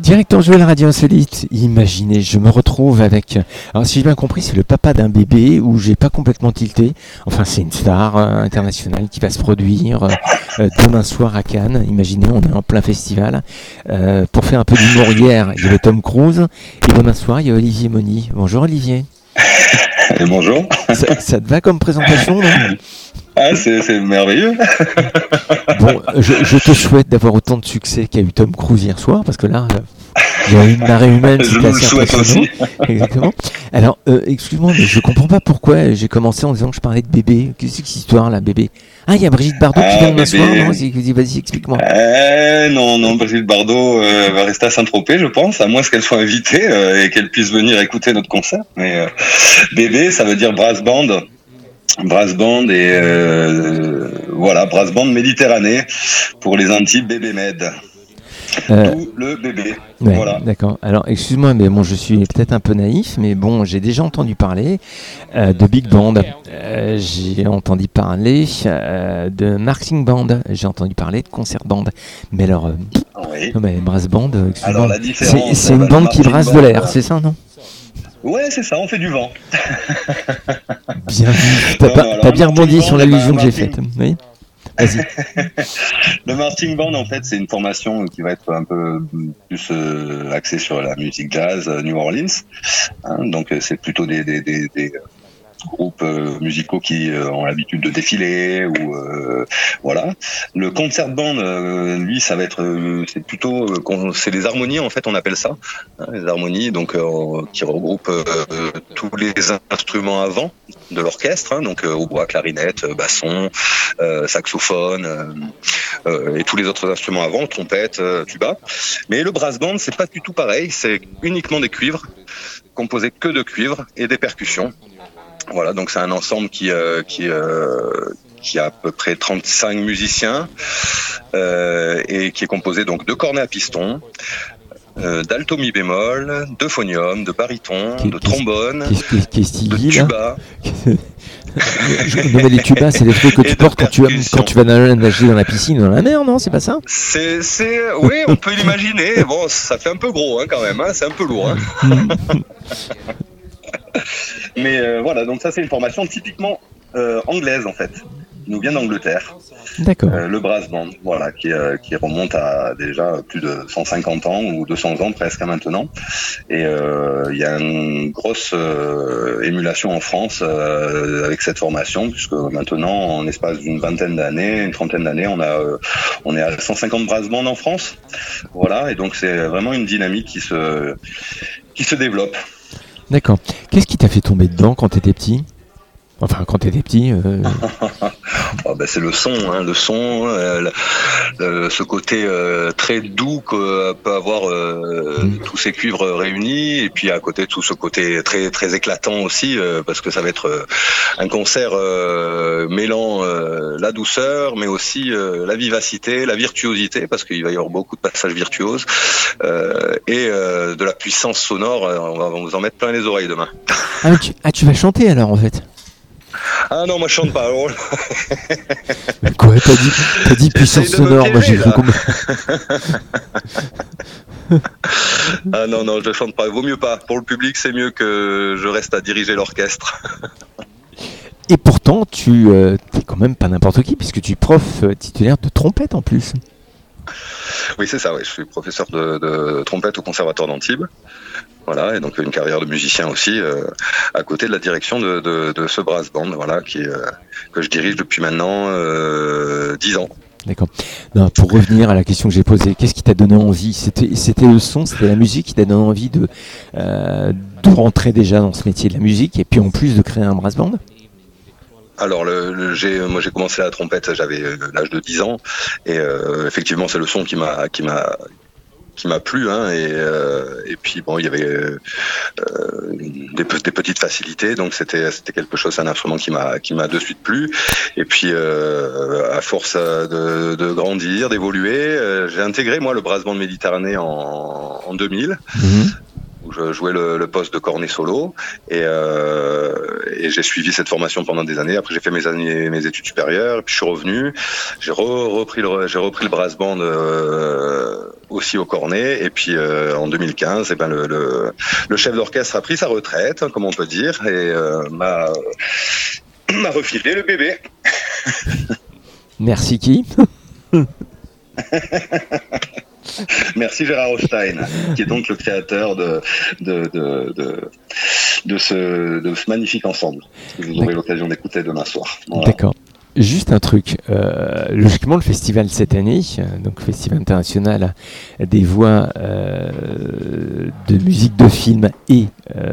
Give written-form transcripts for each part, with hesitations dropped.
Directeur joué à la radio insolite, imaginez, je me retrouve avec, alors si j'ai bien compris, c'est le papa d'un bébé où j'ai pas complètement tilté. Enfin, c'est une star internationale qui va se produire demain soir à Cannes. Imaginez, on est en plein festival. Pour faire un peu d'humour hier, il y avait Tom Cruise et demain soir, il y a Olivier Moni. Bonjour Olivier. Et bonjour. Ça te va comme présentation, non ? Ah, c'est merveilleux. Bon, je te souhaite d'avoir autant de succès qu'a eu Tom Cruise hier soir, parce que là, il y a eu une marée humaine, Je c'était vous le assez souhaite impressionnant. aussi. Exactement. Alors, excuse-moi, mais je comprends pas pourquoi j'ai commencé en disant que je parlais de bébé. Qu'est-ce que c'est que cette histoire, là, bébé ? Ah, il y a Brigitte Bardot qui vient demain soir, non ? Vas-y, explique-moi. Non, Brigitte Bardot va rester à Saint-Tropez, je pense, à moins qu'elle soit invitée et qu'elle puisse venir écouter notre concert. Mais bébé, ça veut dire brass band. Brass band et voilà, brass band Méditerranée pour les intimes, bébé med. Tout le bébé. Ouais, voilà. D'accord. Alors, excuse-moi, mais bon, je suis peut-être un peu naïf, mais bon, j'ai déjà entendu parler de big band. J'ai entendu parler de marching band. J'ai entendu parler de concert band. Mais alors, Oui. non, mais brass band, excuse-moi. Alors la différence, c'est une bande qui brasse de l'air, c'est ça, non ? Ouais, c'est ça, on fait du vent. Bien vu. Non, T'as bien rebondi marching sur band, l'allusion que j'ai marching- faite. Oui. Vas-y. Le marching band, en fait, c'est une formation qui va être un peu plus axée sur la musique jazz New Orleans. Donc, c'est plutôt des groupes musicaux qui ont l'habitude de défiler ou voilà. Le concert band, lui, ça va être c'est plutôt c'est les harmonies en fait, on appelle ça les harmonies, donc qui regroupent tous les instruments avant de l'orchestre, donc hautbois, clarinette, basson, saxophone et tous les autres instruments avant, trompette, tuba. Mais le brass band, c'est pas du tout pareil, c'est uniquement des cuivres, composés que de cuivres et des percussions. Voilà, donc c'est un ensemble qui a à peu près 35 musiciens et qui est composé donc de cornets à piston, d'alto mi bémol, de phonium, de baryton, de trombone, de tuba. Non, mais les tubas, c'est des trucs que tu portes quand tu vas nager dans la piscine ou dans la mer, non ? C'est pas ça ? Oui, on peut l'imaginer. Bon, ça fait un peu gros quand même, c'est un peu lourd. Mais voilà, donc ça c'est une formation typiquement anglaise en fait, qui nous vient d'Angleterre. D'accord. Le brass band, voilà, qui remonte à déjà plus de 150 ans ou 200 ans presque maintenant. Et il y a une grosse émulation en France avec cette formation, puisque maintenant, en espace d'une vingtaine d'années, une trentaine d'années, on est à 150 brass bands en France. Voilà, et donc c'est vraiment une dynamique qui se développe. D'accord. Qu'est-ce qui t'a fait tomber dedans quand t'étais petit ? Enfin, quand t'étais petit. C'est le son, ce côté très doux que peut avoir tous ces cuivres réunis, et puis à côté tout ce côté très très éclatant aussi, parce que ça va être un concert mêlant la douceur, mais aussi la vivacité, la virtuosité, parce qu'il va y avoir beaucoup de passages virtuoses et de la puissance sonore. On va vous en mettre plein les oreilles demain. Tu vas chanter alors en fait ? Ah non, moi je chante pas. Quoi ? T'as dit puissance sonore, moi j'ai cru qu'on... Ah non, je chante pas. Vaut mieux pas. Pour le public, c'est mieux que je reste à diriger l'orchestre. Et pourtant, tu t'es quand même pas n'importe qui, puisque tu es prof titulaire de trompette en plus. Oui, c'est ça, oui. Je suis professeur de trompette au Conservatoire d'Antibes. Voilà, et donc une carrière de musicien aussi à côté de la direction de ce brass band, voilà, que je dirige depuis maintenant 10 ans. D'accord. Non, pour revenir à la question que j'ai posée, qu'est-ce qui t'a donné envie ? C'était le son, c'était la musique qui t'a donné envie de rentrer déjà dans ce métier de la musique, et puis en plus de créer un brass band ? Alors, moi j'ai commencé la trompette, j'avais l'âge de 10 ans, et effectivement c'est le son qui m'a plu, et puis bon, il y avait des petites facilités, donc c'était quelque chose, c'est un instrument qui m'a de suite plu, et puis à force de grandir, d'évoluer, j'ai intégré moi le brass band Méditerranée en 2000. où je jouais le poste de cornet solo et j'ai suivi cette formation pendant des années. Après j'ai fait mes études supérieures et puis je suis revenu, j'ai repris le brass band aussi au cornet et puis en 2015 le chef d'orchestre a pris sa retraite, comme on peut dire, et m'a refilé le bébé. Merci qui? Merci Gérard Hochstein, qui est donc le créateur de ce magnifique ensemble que vous aurez l'occasion d'écouter demain soir. Voilà. D'accord. Juste un truc, logiquement le festival cette année, donc Festival international des voix de musique de film et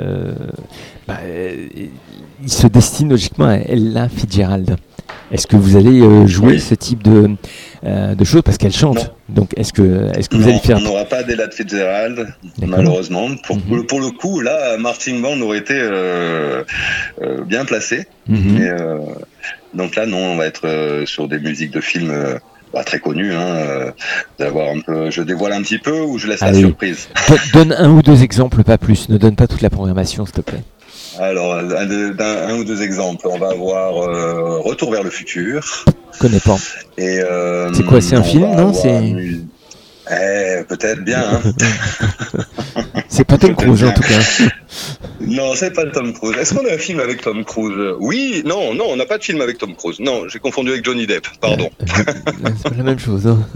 il se destine logiquement à Ella Fitzgerald. Est-ce que vous allez jouer ce type de choses parce qu'elle chante? Non. Donc est-ce que vous allez faire? On n'aura pas d'Ella Fitzgerald, malheureusement. Pour le coup, là, Marching Band aurait été bien placé. Mais, donc là, non, on va être sur des musiques de films très connues. D'avoir un peu, je dévoile un petit peu ou je laisse la surprise. Donne un ou deux exemples, pas plus. Ne donne pas toute la programmation, s'il te plaît. Alors, un ou deux exemples. On va avoir Retour vers le futur. Je connais pas. Et, c'est quoi? C'est un film, non? Peut-être bien. Hein. C'est pas Tom Cruise en tout cas. Non, c'est pas Tom Cruise. Est-ce qu'on a un film avec Tom Cruise? Oui, non, on n'a pas de film avec Tom Cruise. Non, j'ai confondu avec Johnny Depp, pardon. C'est la même chose. Hein.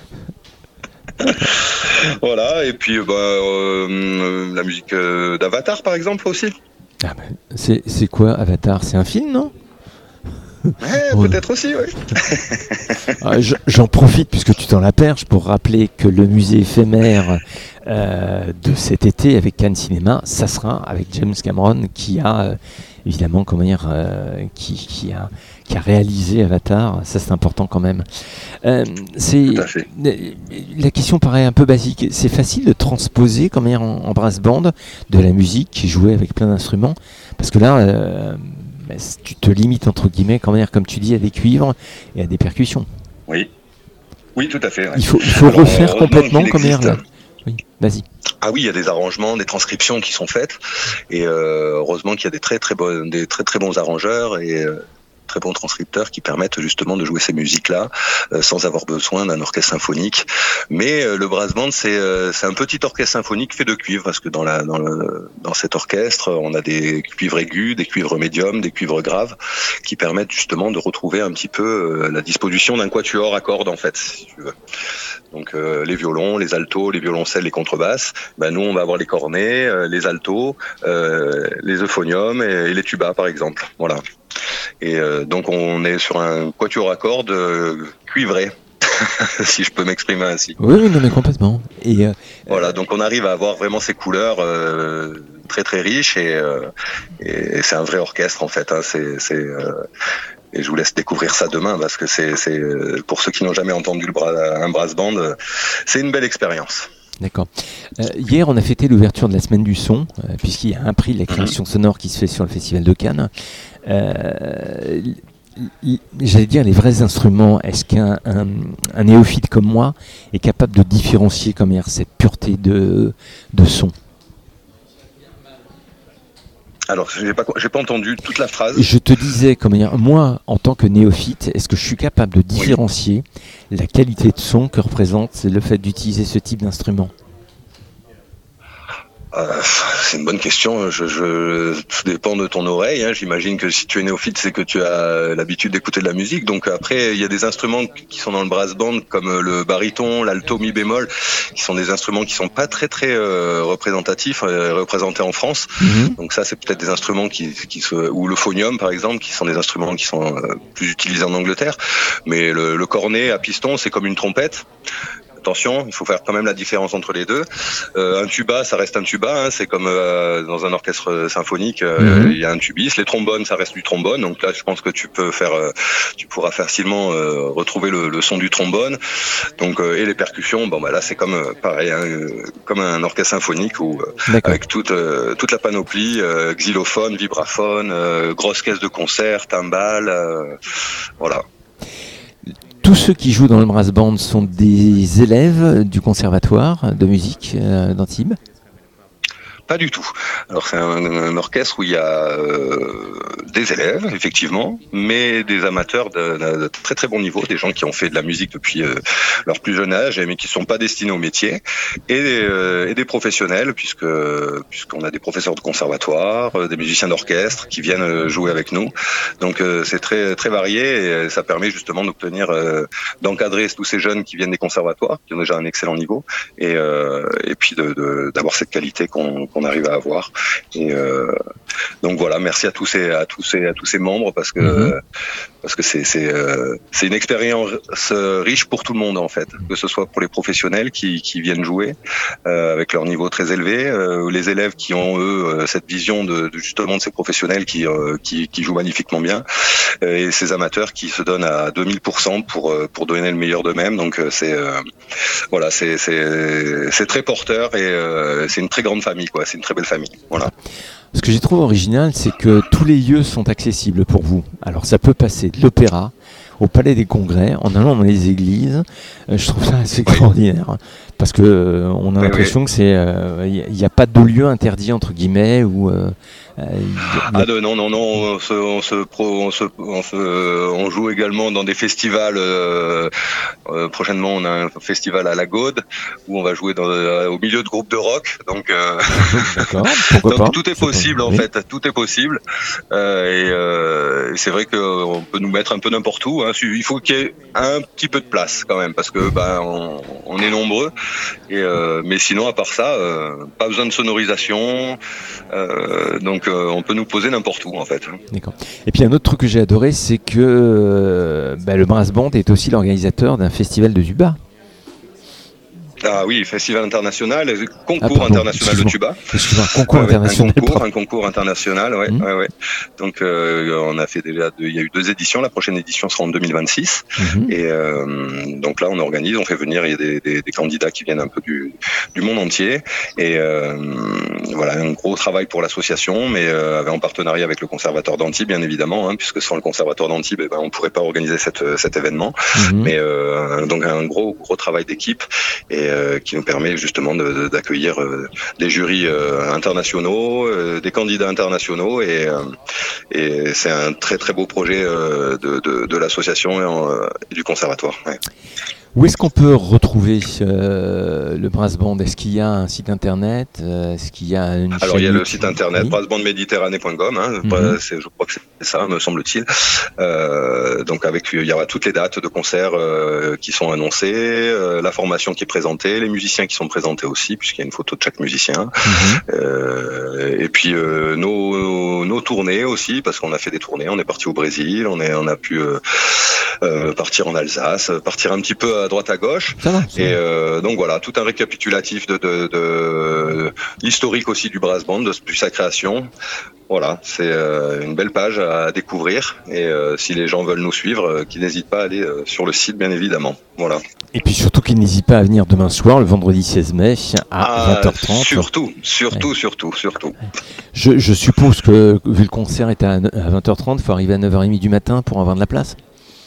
Voilà, et puis la musique d'Avatar par exemple aussi. Ah c'est quoi Avatar? C'est un film, non? Peut-être aussi, oui. J'en profite puisque tu t'en la perches pour rappeler que le musée éphémère de cet été avec Cannes Cinéma, ça sera avec James Cameron qui a évidemment qui a réalisé Avatar. Ça c'est important quand même. Tout à fait. La question paraît un peu basique. C'est facile de transposer en brass band de la musique qui est jouée avec plein d'instruments parce que là tu te limites entre guillemets comme tu dis à des cuivres et à des percussions. Oui, tout à fait. Ouais. Il faut refaire complètement comme hier là. Oui, vas-y. Ah oui, il y a des arrangements, des transcriptions qui sont faites et heureusement qu'il y a des très bons arrangeurs et très bons transcripteurs qui permettent justement de jouer ces musiques-là sans avoir besoin d'un orchestre symphonique. Mais le brass band, c'est un petit orchestre symphonique fait de cuivre parce que dans cet orchestre, on a des cuivres aigus, des cuivres médiums, des cuivres graves qui permettent justement de retrouver un petit peu la disposition d'un quatuor à cordes en fait, si tu veux. Donc les violons, les altos, les violoncelles, les contrebasses. Nous, on va avoir les cornets, les altos, les euphoniums et les tubas par exemple. Voilà. Et donc on est sur un quatuor à cordes cuivré, si je peux m'exprimer ainsi. Oui, non mais complètement. Et voilà, donc on arrive à avoir vraiment ces couleurs très très riches et c'est un vrai orchestre en fait. Hein, et je vous laisse découvrir ça demain parce que c'est pour ceux qui n'ont jamais entendu un brass band, c'est une belle expérience. D'accord. Hier, on a fêté l'ouverture de la semaine du son, puisqu'il y a un prix de la création sonore qui se fait sur le Festival de Cannes. J'allais dire les vrais instruments, est-ce qu'un néophyte comme moi est capable de différencier cette pureté de son? Alors, j'ai pas entendu toute la phrase. Je te disais, moi, en tant que néophyte, est-ce que je suis capable de différencier la qualité de son que représente le fait d'utiliser ce type d'instrument? C'est une bonne question. Tout dépend de ton oreille. Hein. J'imagine que si tu es néophyte, c'est que tu as l'habitude d'écouter de la musique. Donc après, il y a des instruments qui sont dans le brass band, comme le baryton, l'alto, mi bémol, qui sont des instruments qui sont pas très très représentatifs, représentés en France. Donc ça, c'est peut-être des instruments ou le phonium par exemple, qui sont des instruments qui sont plus utilisés en Angleterre. Mais le cornet à piston, c'est comme une trompette. Attention, il faut faire quand même la différence entre les deux. Un tuba, ça reste un tuba, hein, c'est comme dans un orchestre symphonique, il y a un tubiste. Les trombones, ça reste du trombone. Donc là, je pense que tu pourras facilement retrouver le son du trombone. Donc et les percussions, là c'est comme pareil, hein, comme un orchestre symphonique avec toute la panoplie, xylophone, vibraphone, grosse caisse de concert, timbales, voilà. Tous ceux qui jouent dans le brass band sont des élèves du conservatoire de musique d'Antibes? Pas du tout. Alors c'est un orchestre où il y a des élèves, effectivement, mais des amateurs de très très bon niveau, des gens qui ont fait de la musique depuis leur plus jeune âge, mais qui ne sont pas destinés au métier, et des professionnels, puisqu'on a des professeurs de conservatoire, des musiciens d'orchestre qui viennent jouer avec nous. Donc c'est très très varié, et ça permet justement d'encadrer tous ces jeunes qui viennent des conservatoires, qui ont déjà un excellent niveau, et puis d'avoir cette qualité qu'on arrive à avoir. Et donc voilà, merci à tous ces membres, parce que c'est une expérience riche pour tout le monde, en fait, que ce soit pour les professionnels qui viennent jouer avec leur niveau très élevé, les élèves qui ont eux cette vision justement de ces professionnels qui jouent magnifiquement bien, et ces amateurs qui se donnent à 2000% pour donner le meilleur d'eux-mêmes. Donc c'est très porteur, et c'est une très grande famille, quoi. C'est une très belle famille. Voilà. Ce que j'ai trouvé original, c'est que tous les lieux sont accessibles pour vous. Alors ça peut passer de l'opéra au Palais des Congrès, en allant dans les églises. Je trouve ça assez extraordinaire, hein, parce que on a l'impression que il n'y a pas de lieu interdit, entre guillemets, ou non, on joue également dans des festivals. Prochainement, on a un festival à la Gaude où on va jouer au milieu de groupes de rock. Donc, donc tout est possible, en fait. Tout est possible. Et c'est vrai qu'on peut nous mettre un peu n'importe où, hein. Il faut qu'il y ait un petit peu de place quand même, parce que on est nombreux. Mais sinon, à part ça, pas besoin de sonorisation. Donc on peut nous poser n'importe où, en fait. D'accord. Et puis un autre truc que j'ai adoré, c'est que le Brass Band est aussi l'organisateur d'un festival de tuba. Ah oui, festival international, concours international de tuba. Concours international. Un concours international, ouais. Donc on a fait déjà il y a eu 2 éditions. La prochaine édition sera en 2026. Et donc là, on fait venir des candidats qui viennent un peu du monde entier. Et voilà, un gros travail pour l'association, mais en partenariat avec le Conservatoire d'Antibes, bien évidemment, hein, puisque sans le Conservatoire d'Antibes, on pourrait pas organiser cet événement. Mais donc un gros travail d'équipe, et qui nous permet justement d'accueillir des jurys internationaux, des candidats internationaux, et c'est un très très beau projet de l'association et du conservatoire. Ouais. Où est-ce qu'on peut retrouver le Brass Band ? Est-ce qu'il y a un site internet ? Est-ce qu'il y a une chaîne ? Alors il y a le site internet brassbandméditerranée.com, hein, je crois que c'est ça, me semble-t-il. Donc il y aura toutes les dates de concerts qui sont annoncées, la formation qui est présentée, les musiciens qui sont présentés aussi, puisqu'il y a une photo de chaque musicien. Et puis nos tournées aussi, parce qu'on a fait des tournées, on est parti au Brésil, on a pu partir en Alsace, partir un petit peu à droite à gauche. Donc voilà, tout un récapitulatif de l'historique aussi du Brass Band, depuis sa création. Voilà, c'est une belle page à découvrir, et si les gens veulent nous suivre, qu'ils n'hésitent pas à aller sur le site, bien évidemment. Voilà. Et puis surtout qu'ils n'hésitent pas à venir demain soir, le vendredi 16 mai, à 20h30. Surtout. Je suppose que, vu le concert est à 20h30, il faut arriver à 9h30 du matin pour avoir de la place.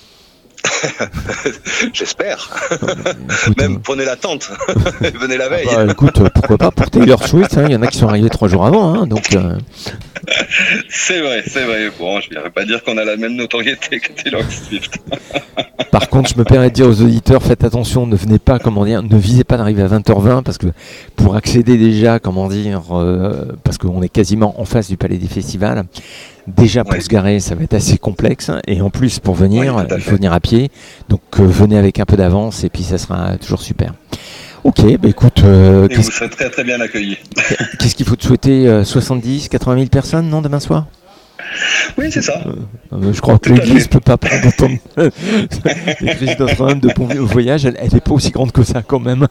J'espère. Même prenez la tente. Venez la veille. Écoute, pourquoi pas pour Taylor Swift, hein, il y en a qui sont arrivés 3 jours avant, hein, donc. C'est vrai. Bon, je ne vais pas dire qu'on a la même notoriété que Taylor Swift. Par contre, je me permets de dire aux auditeurs, faites attention, ne visez pas d'arriver à 20h20, parce que pour accéder déjà, parce qu'on est quasiment en face du Palais des Festivals, déjà pour se garer, ça va être assez complexe, et en plus pour venir, il faut venir à pied, donc venez avec un peu d'avance, et puis ça sera toujours super. Ok, écoute... et vous serez très très bien accueillis. Qu'est-ce qu'il faut te souhaiter, 70, 80 000 personnes, non, demain soir ? Oui, c'est ça. Je crois que l'église ne peut pas prendre autant l'église Notre-Dame de Pont-Voyage, elle n'est pas aussi grande que ça quand même.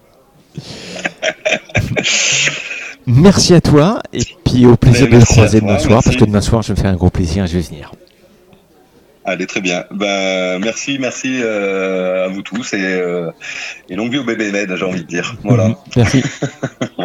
Merci à toi, et puis au plaisir de te croiser demain soir, parce que demain soir je vais me faire un gros plaisir et je vais venir. Allez, très bien. Merci à vous tous, et longue vie au bébé Med, j'ai envie de dire. Voilà. Merci.